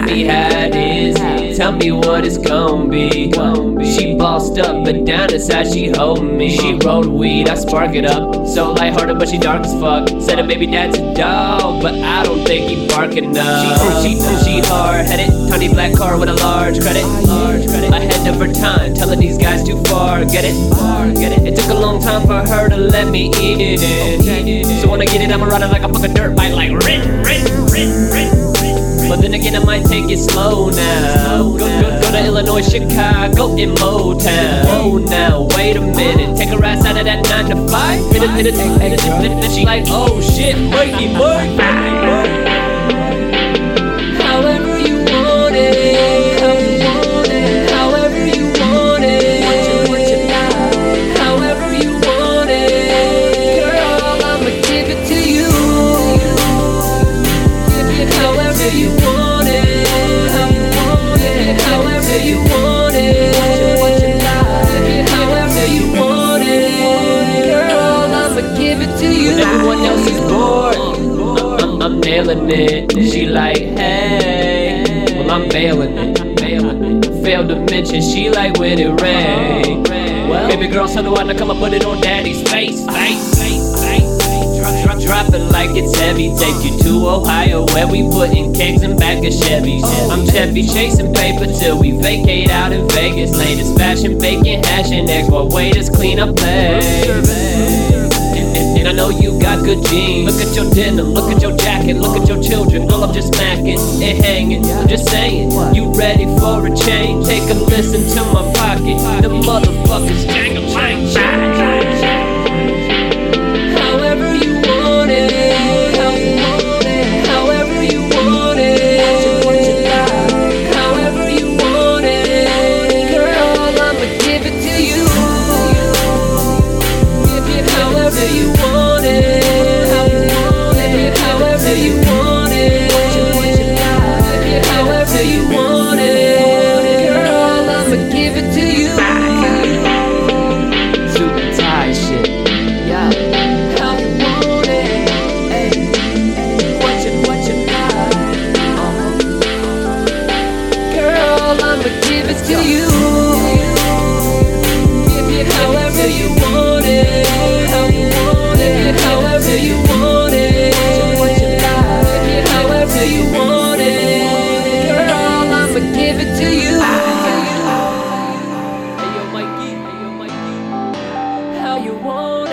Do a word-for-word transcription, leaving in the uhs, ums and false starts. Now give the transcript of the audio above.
me how it is. Tell me what it's gon' be. She bossed up, but down inside she holdin' me. She rolled weed, I spark it up. So lighthearted, but she dark as fuck. Said her baby dad's a dog, but I don't think he bark enough. She, she, she hard-headed, tiny black car with a large credit. Ahead of her time, telling these guys too far. Get it? Get it? It took a long time for her to let me eat it. So when I get it, I'ma ride it like a fucking dirt bike, like rit, rit, rit, rit. But then again, I might take it slow now. Go, go, go to Illinois, Chicago, in Motown. Whoa now, wait a minute. Take her ass out of that nine to five. Hit it, hit it, hit it, hit it. Then she like, oh shit, Mikey, Mikey, Mikey. However you want it, how you want it, however you want it, what you like, however you want it, girl, I'ma give it to you. However you want it, how you want it, however you want it, what you like, however you want it, girl, I'ma give it to you. When everyone else is bored, I'm, I'm nailing it. She like, hey, well I'm bailing it, bailing it. Failed to mention she like when it rain. Well, baby girl, so do I come and put it on daddy's face, face, face, face. Drop, drop, drop it like it's heavy. Take you to Ohio where we putting cakes in back of Chevys. I'm Chevy chasing paper till we vacate out in Vegas. Latest fashion, bacon, hash and eggs while waiters clean up plates. And I know you got good jeans. Look at your denim, look at your jacket, look at your children. Girl, I'm just smacking and hanging. I'm just saying, you ready for a change? Take a listen to my pocket. The motherfuckers jangle, jangle, jangle. However you want it, how you want it, however you want it, what you like, however you want it, girl, I'ma give it to you. However you want it, how you want it, however you want it, what you like, however you want it, girl, I'ma give it to you. Super tight shit, yeah. How you want it, ay, what you, what you like, uh-huh. Girl, I'ma give it to you. However you want it, how you want it, however you want it, what you like, however you want it, girl, I'ma give it to you. Hey yo, Mikey, hey yo, Mikey, how you want it.